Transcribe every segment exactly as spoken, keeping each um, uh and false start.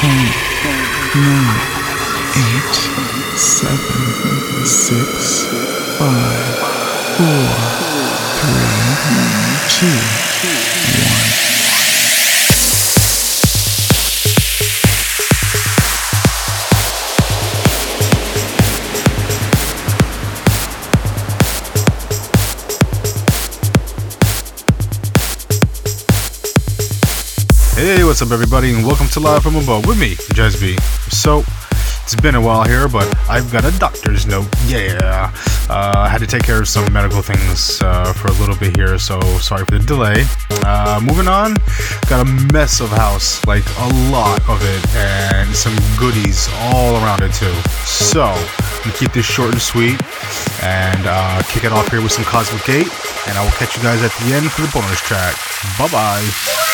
ten, nine, eight, seven, six, five, four, three, two, one. Hey, what's up everybody, and welcome to Live from Above with me, Jazz B. So, it's been a while here, but I've got a doctor's note, yeah. Uh, I had to take care of some medical things uh, for a little bit here, so sorry for the delay. Uh, moving on, got a mess of house, like a lot of it, and some goodies all around it too. So, I'm gonna keep this short and sweet, and uh, kick it off here with some Cosmic Gate, and I will catch you guys at the end for the bonus track. Bye-bye.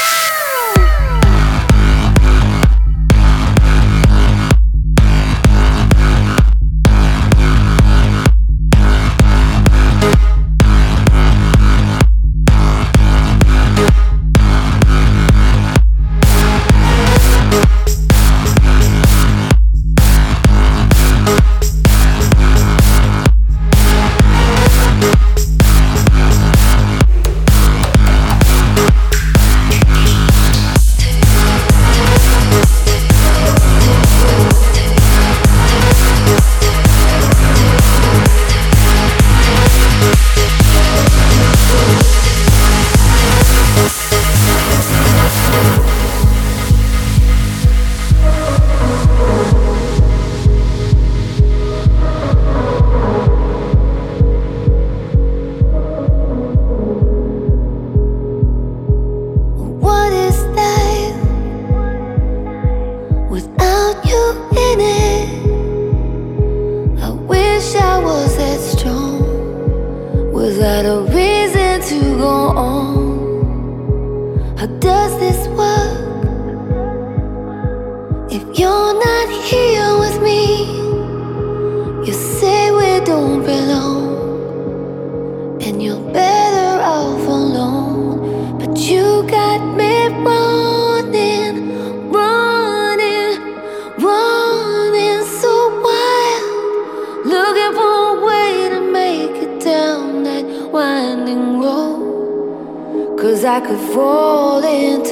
I could fall into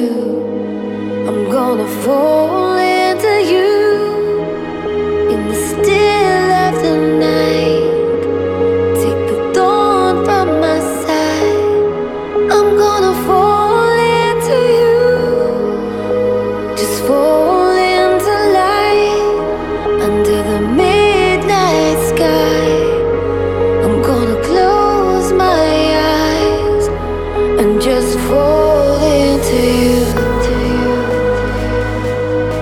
you. I'm gonna fall into you in the still of the night. Take the thorn from my side. I'm gonna fall into you. Just fall into light under the midnight sky. I'm gonna close my eyes and just fall into you.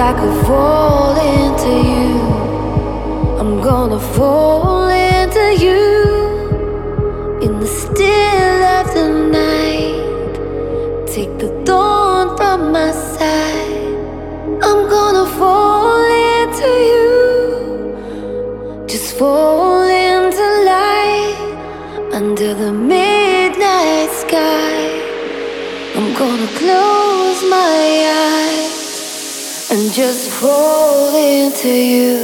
I could fall into you. I'm gonna fall into you in the still of the night. Take the dawn from my side. I'm gonna fall into you. Just fall into light under the midnight sky. I'm gonna close my eyes and just fall into you.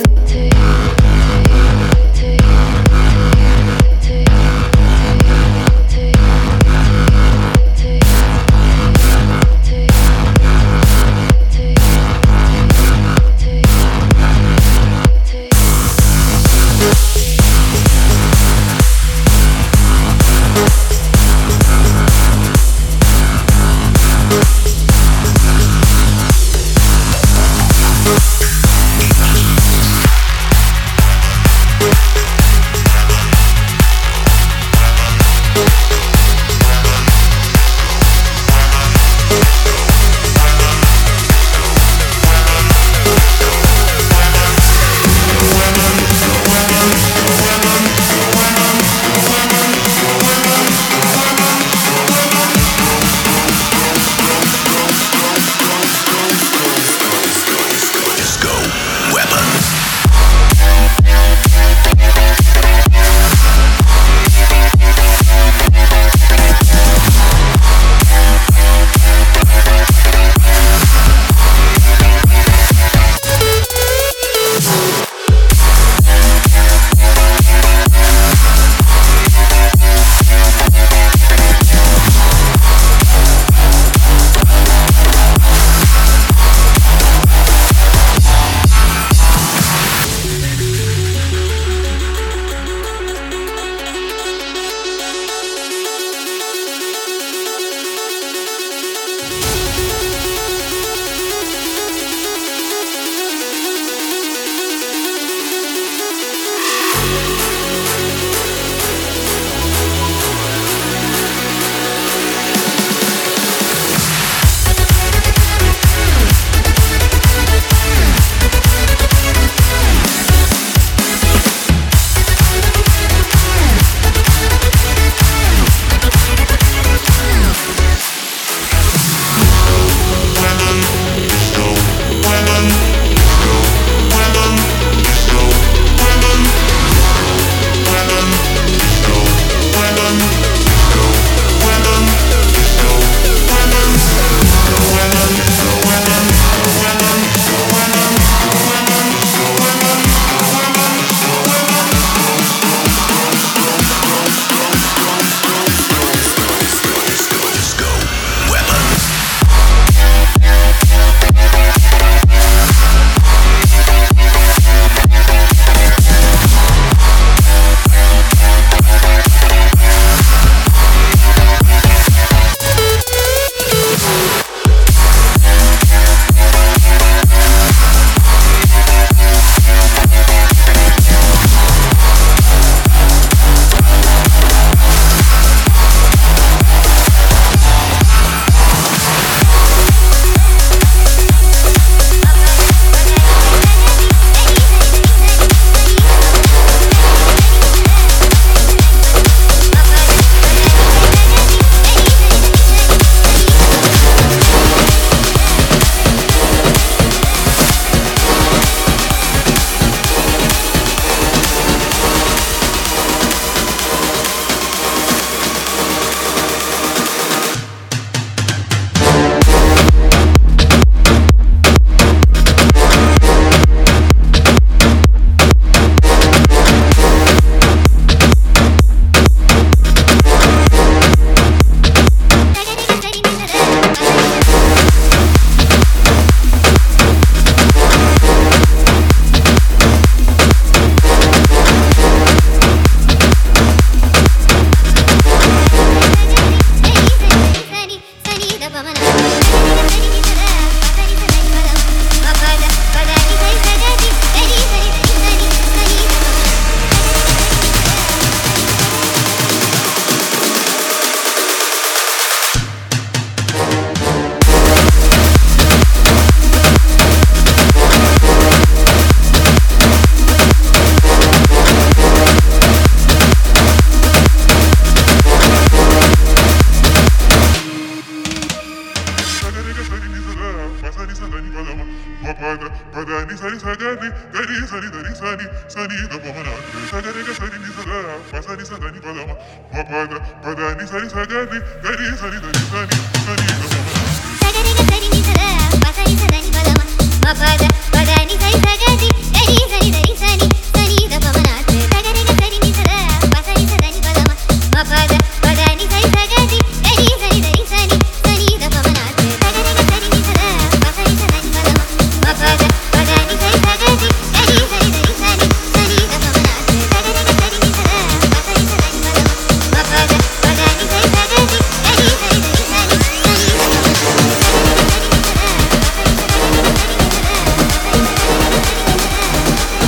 sani dari sani sani da pa mana sagare ga sani ni saga pa sani sagani pa da ma pa pa da pa da ni sani sagani gari sani dari sani sani da pa mana sagare ga sani ni saga pa sani sagani pa da ma pa pa da pa da ni sani sagani gari sani dari sani sani da pa mana sagare ga sani ni saga pa sani sagani pa da ma pa pa da pa da ni sani sagani gari sani dari sani sani da pa mana sagare ga sani ni saga pa sani sagani pa da ma pa pa da pa da ni sani sagani gari sani dari sani sani da pa mana sagare ga sani ni saga pa sani sagani pa da ma pa pa da pa da ni sani sagani gari sani dari sani sani da pa mana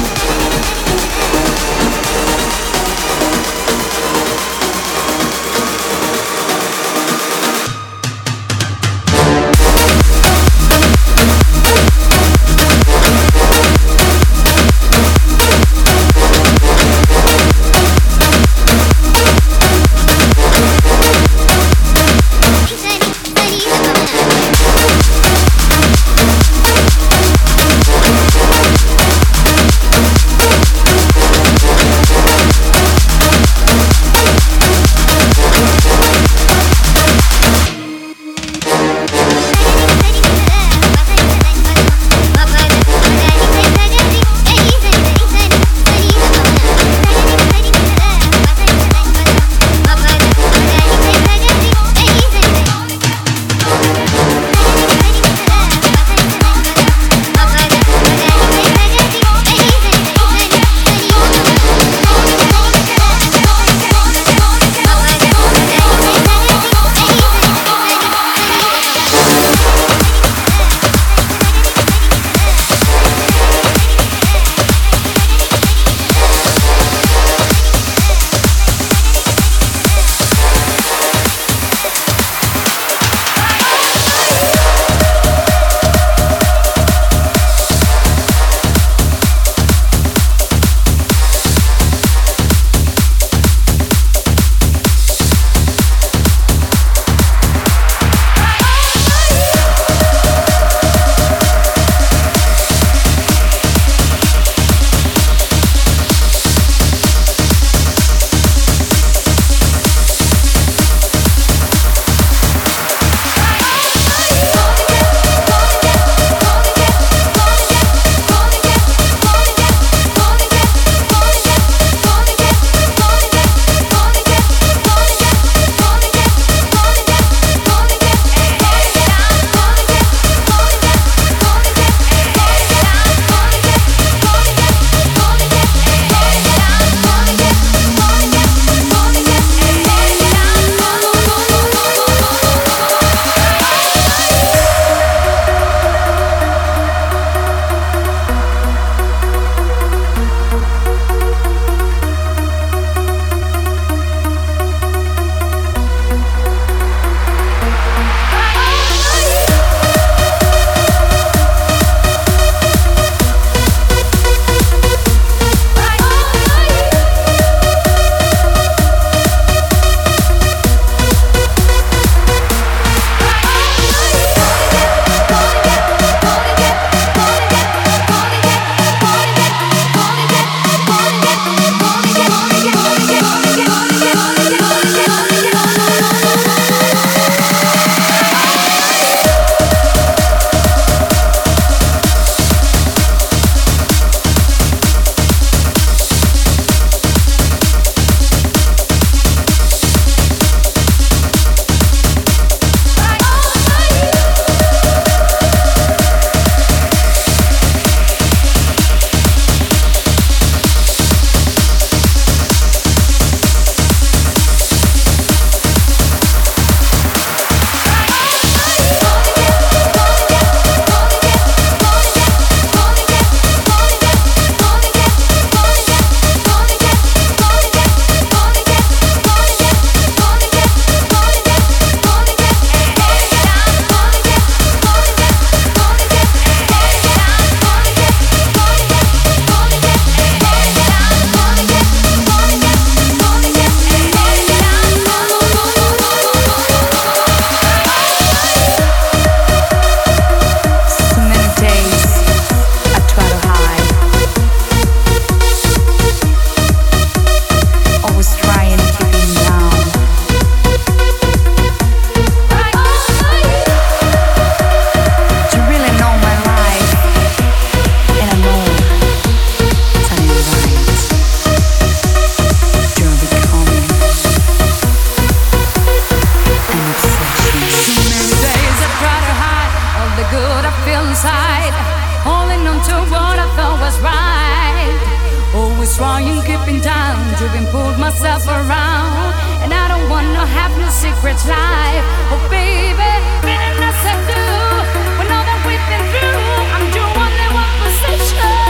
trying, keeping down, driven, pulled myself around, and I don't wanna have no secrets life. Oh baby, feeling as I do, with all that we've been through, I'm doing only one position.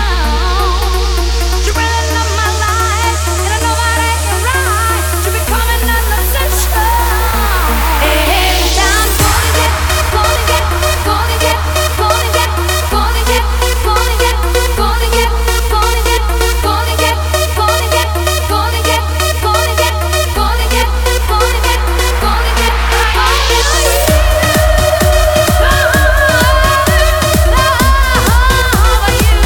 You really love my life, and I know that ain't right. You becoming an obsession. And I'm gonna get, gonna get, gonna get, gonna get, gonna get, gonna get, gonna get, gonna get, gonna get, gonna get, gonna get, gonna get, gonna get, gonna get, gonna get, gonna get.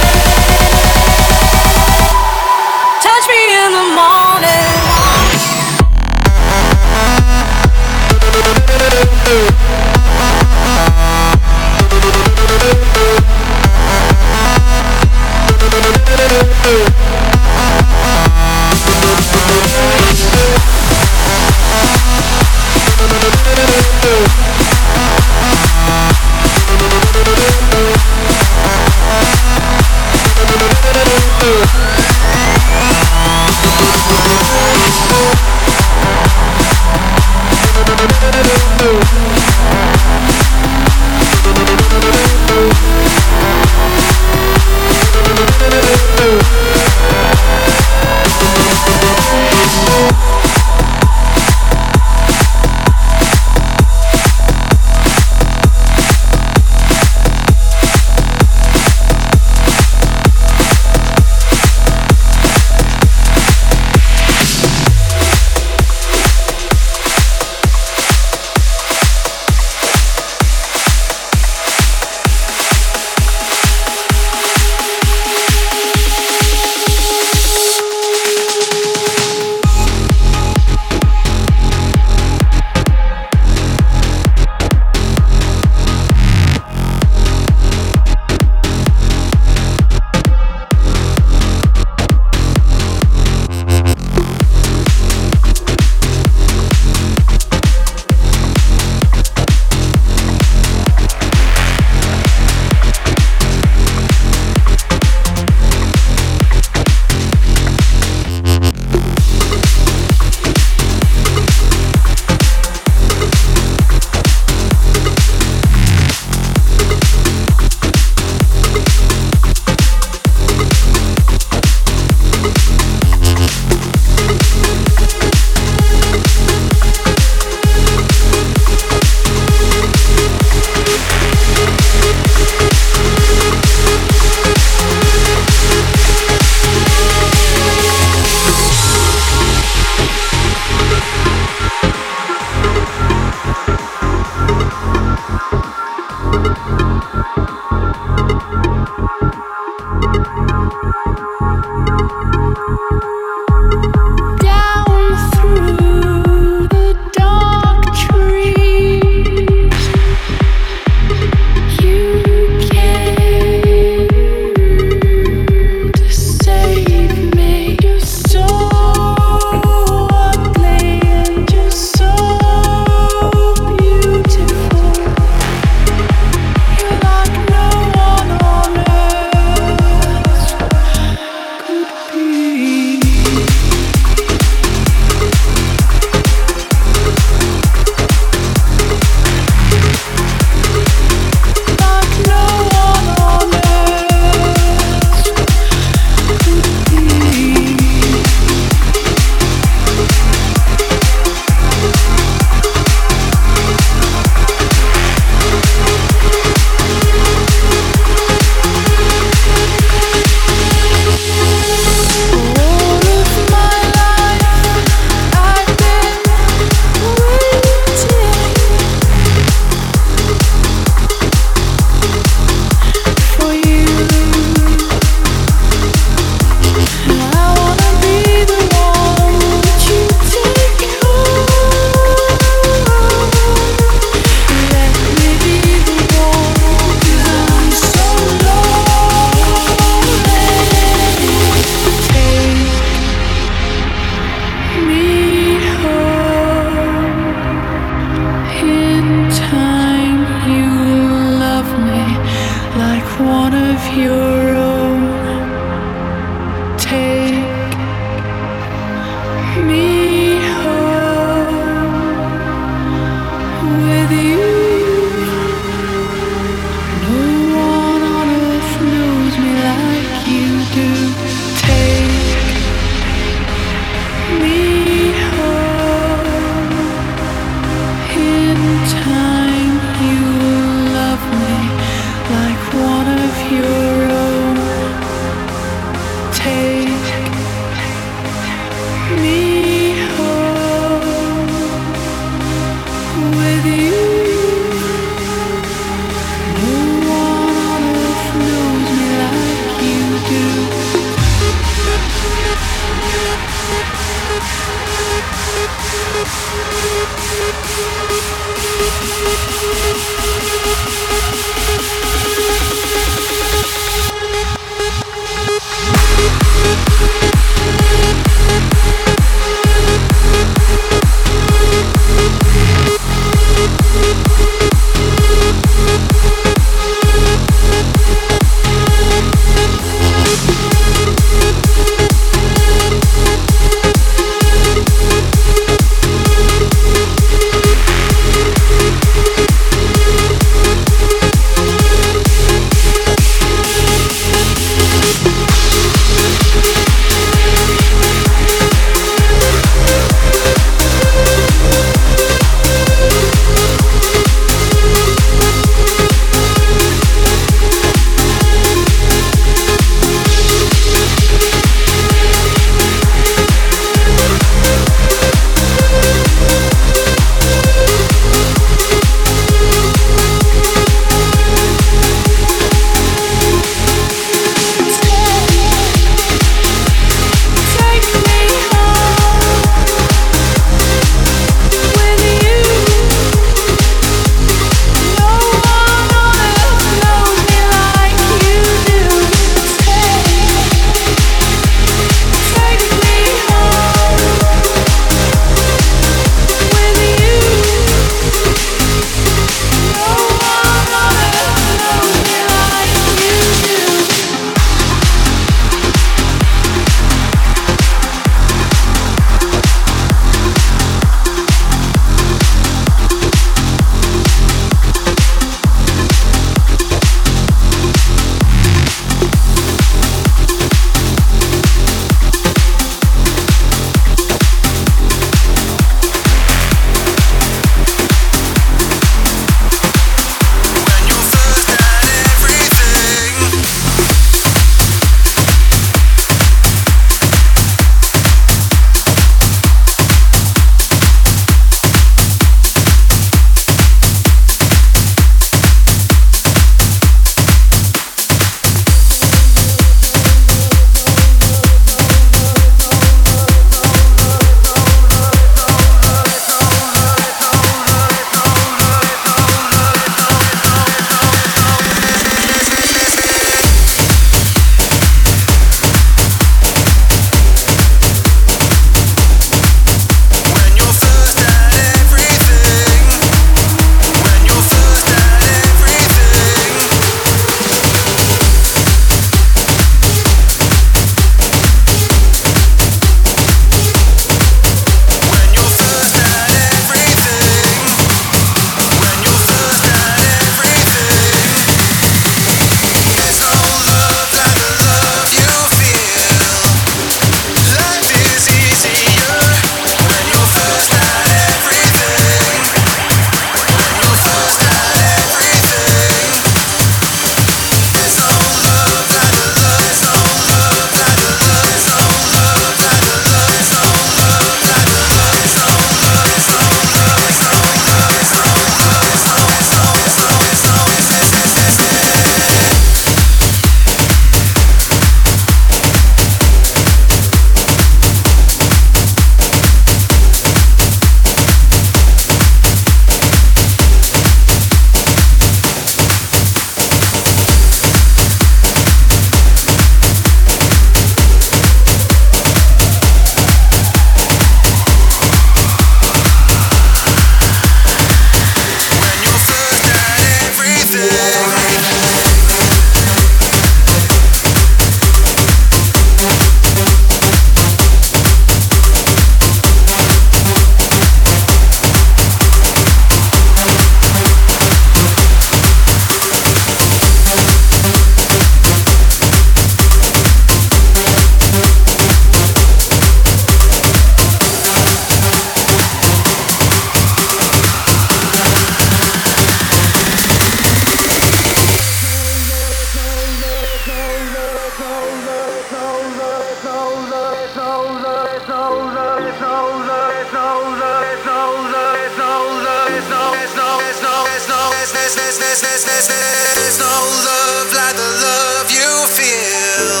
There's no love like the love you feel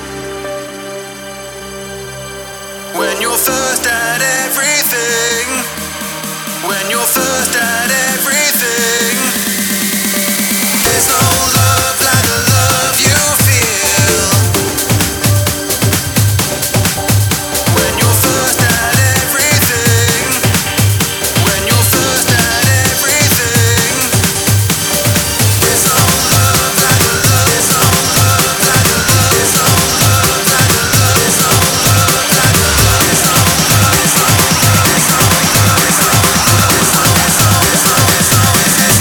when you're first at everything. When you're first at everything. There's no love like the love you feel when you're first at everything. When you're first at everything. There's no love like the love. There's no love like the love. There's no love like the love. There's no love like the love. There's no love. There's no love. There's no love. There's no love. There's no love. There's no love. There's no love. There's no love.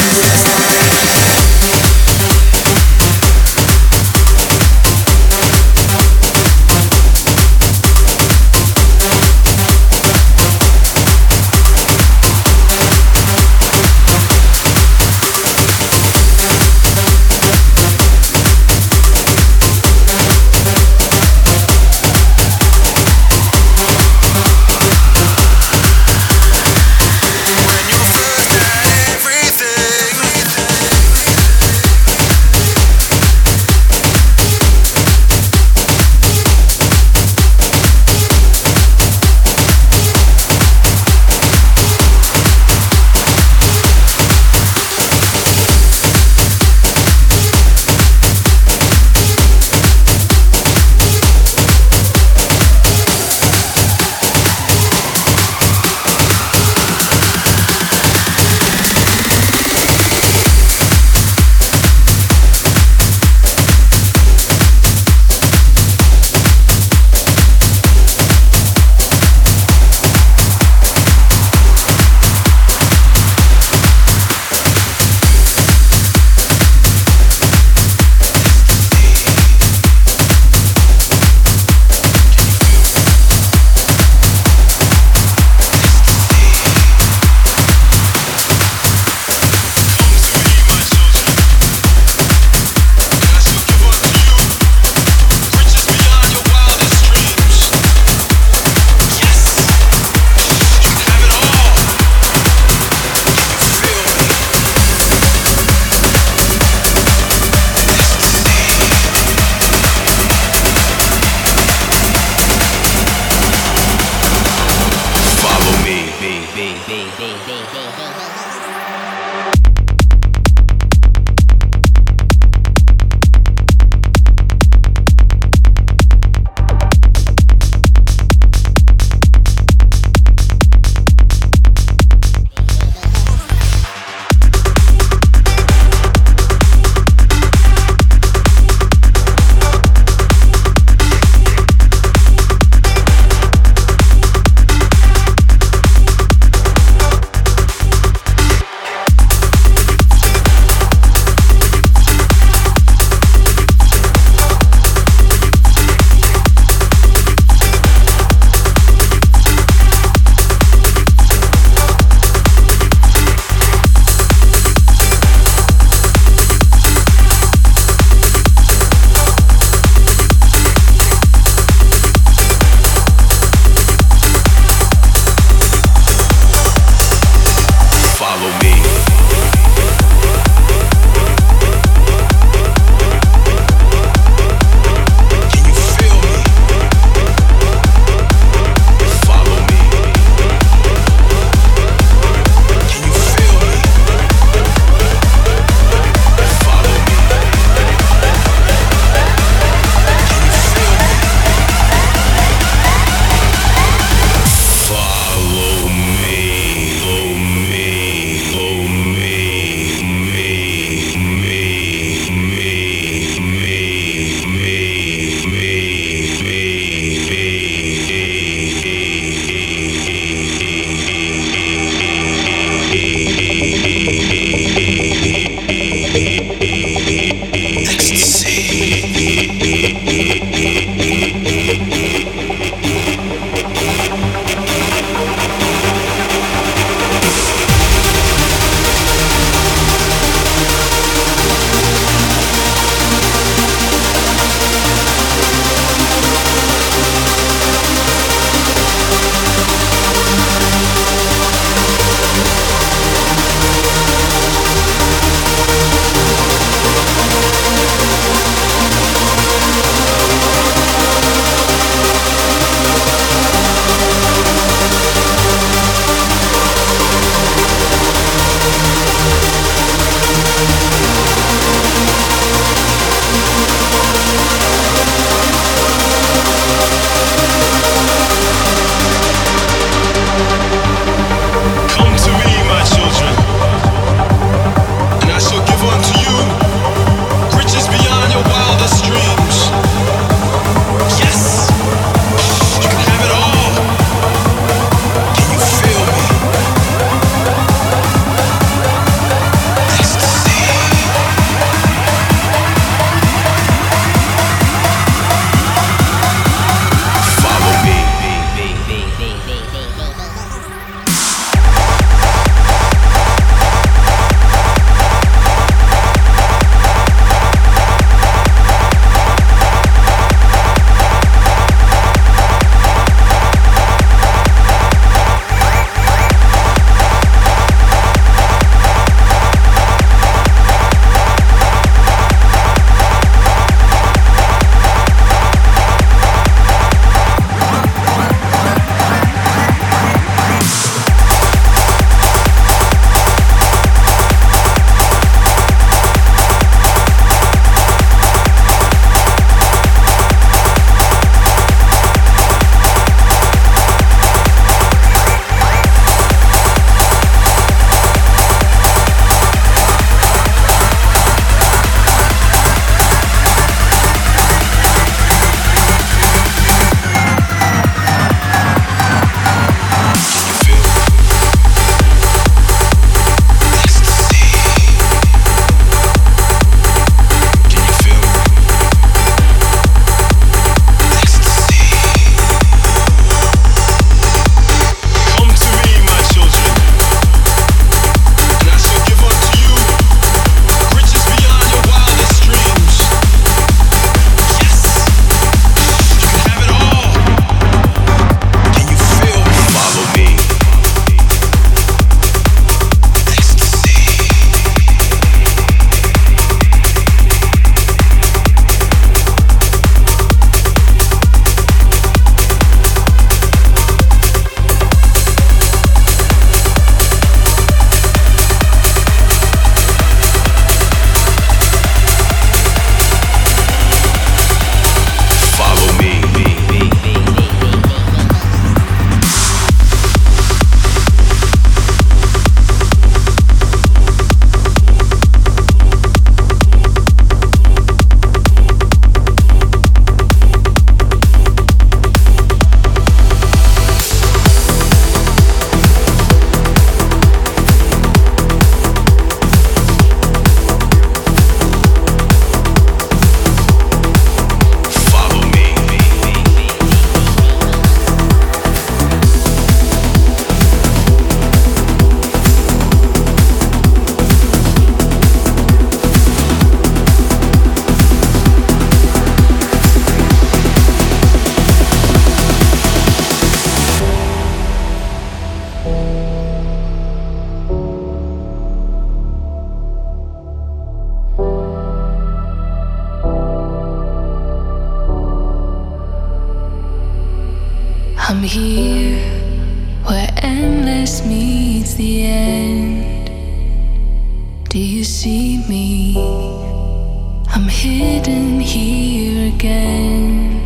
I'm here where endless meets the end. Do you see me? I'm hidden here again.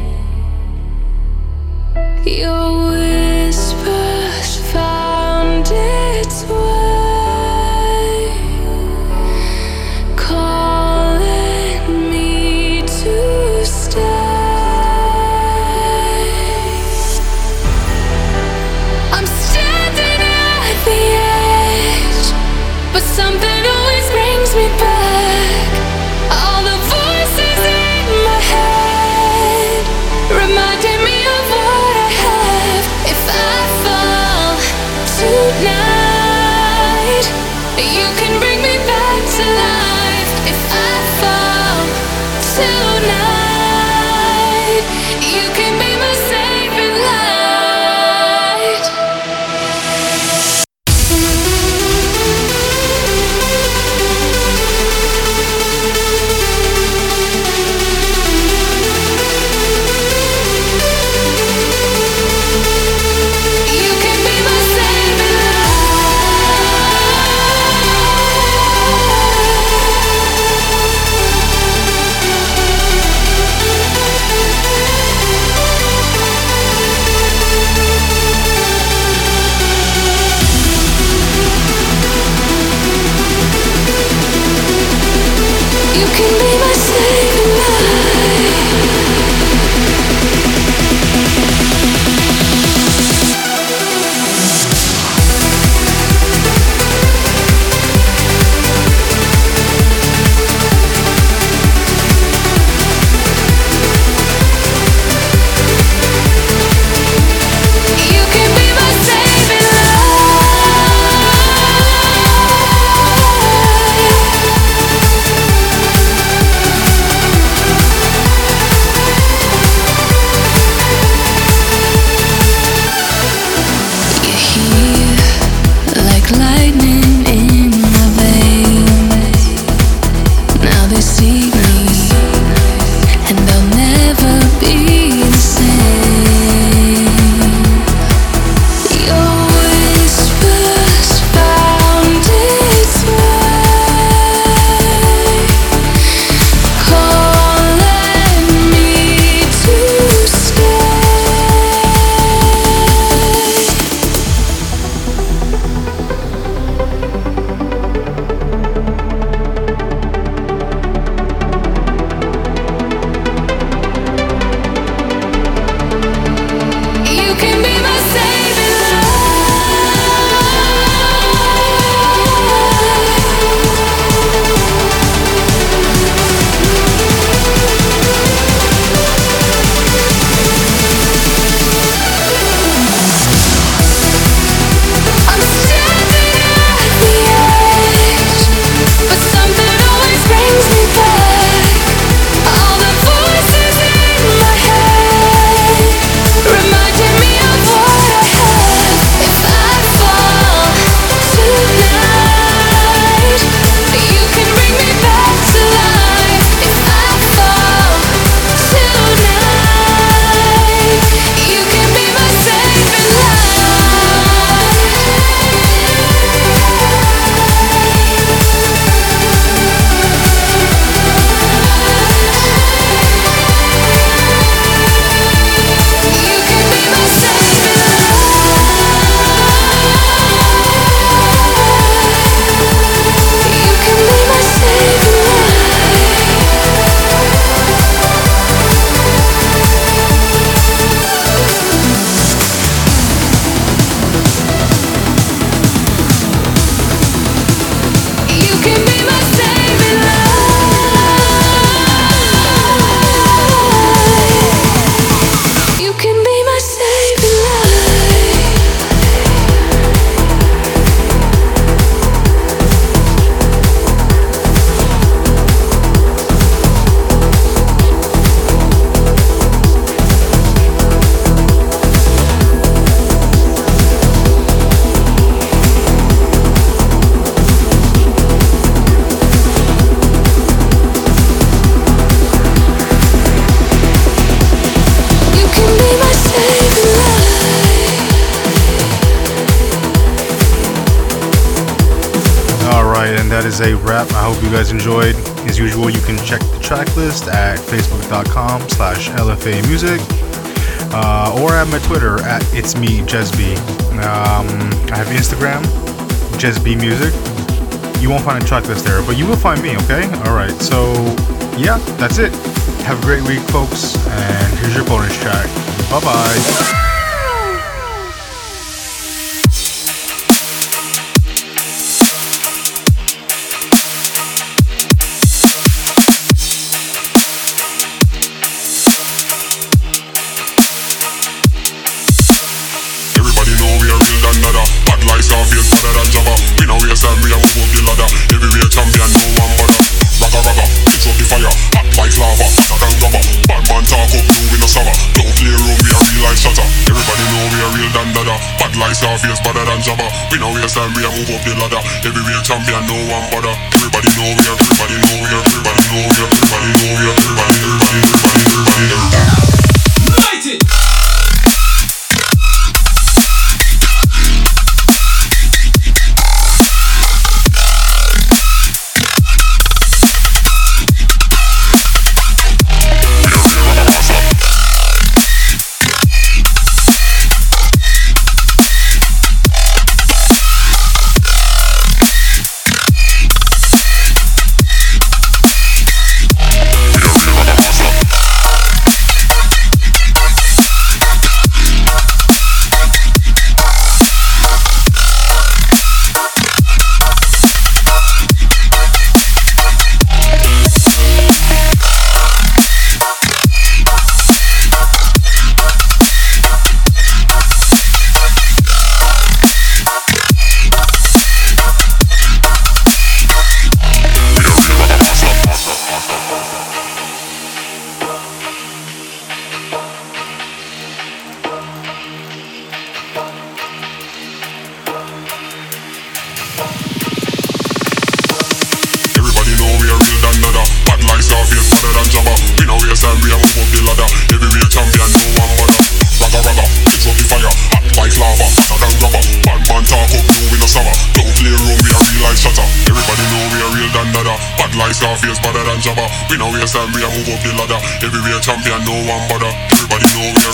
Your whispers found its way, calling me to stay. I'm standing at the edge, but something always brings me back. All the voices in my head reminding me of what I have. If I fall tonight, you can bring me back to life. If I fall tonight, you can be my saving light. is a wrap. I hope you guys enjoyed. As usual, you can check the track list at facebook.com slash LFA music uh, or at my Twitter at it's me, Jesby. Um, I have Instagram, Jesby Music. You won't find a track list there, but you will find me, okay? Alright, so yeah, that's it. Have a great week, folks, and here's your bonus track. Bye-bye. Face better than Jabba. We know we stand, we a move up the ladder. Everywhere champion, no one bother. Everybody know we are, everybody know we are, everybody know we are, everybody know we are, everybody, everybody, everybody, everybody, everybody. Light it! Face better than Jabba. We know we stand, we a move up the ladder. Everywhere champion, no one bother. Everybody know we are